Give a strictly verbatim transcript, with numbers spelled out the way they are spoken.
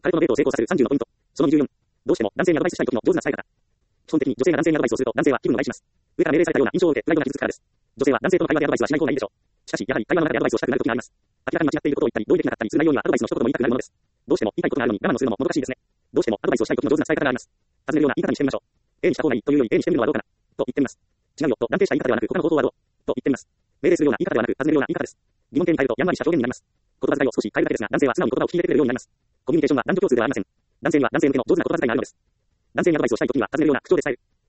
彼とのデートを成功させるさんじゅうのポイント。そのにじゅうよん。どうしても男性にアドバイスしたい時の上手な伝え方。基本的に女性が男性にアドバイスをすると男性は気分を害します。上から命令されたような印象を受け、プライドが傷つくからです。女性は男性との会話でアドバイスはしない方がいいでしょう。しかし、やはり会話の中でアドバイスをしたくなる時があります。明らかに間違っていることを言ったり、同意できなかったりする内容にはアドバイスの一言も言いたくなるものです。どうしても言いたいことがあるのに我慢をするのももどかしいですね。どうしてもアドバイスをしたい時の上手な伝え方があります。尋ねるような言い方にしてみましょう。A にした方がいいというより A にしてみるのはどうかなと言ってみます。違うよと断定した言い方ではなく他の方法はどうと言ってみます。命令するような言い方ではなく尋ねるような言い方です。疑問形に変えるとやんわりした表現になります。言葉遣いを少し変えるだけですが、男性は素直に言葉を聞き入れてくれるようになります。コミュニケーションは男女共通ではありません。男性には男性向けの上手な言葉遣いがあるのです。男性にアドバイスをしたい時には尋ねるような口調で伝える。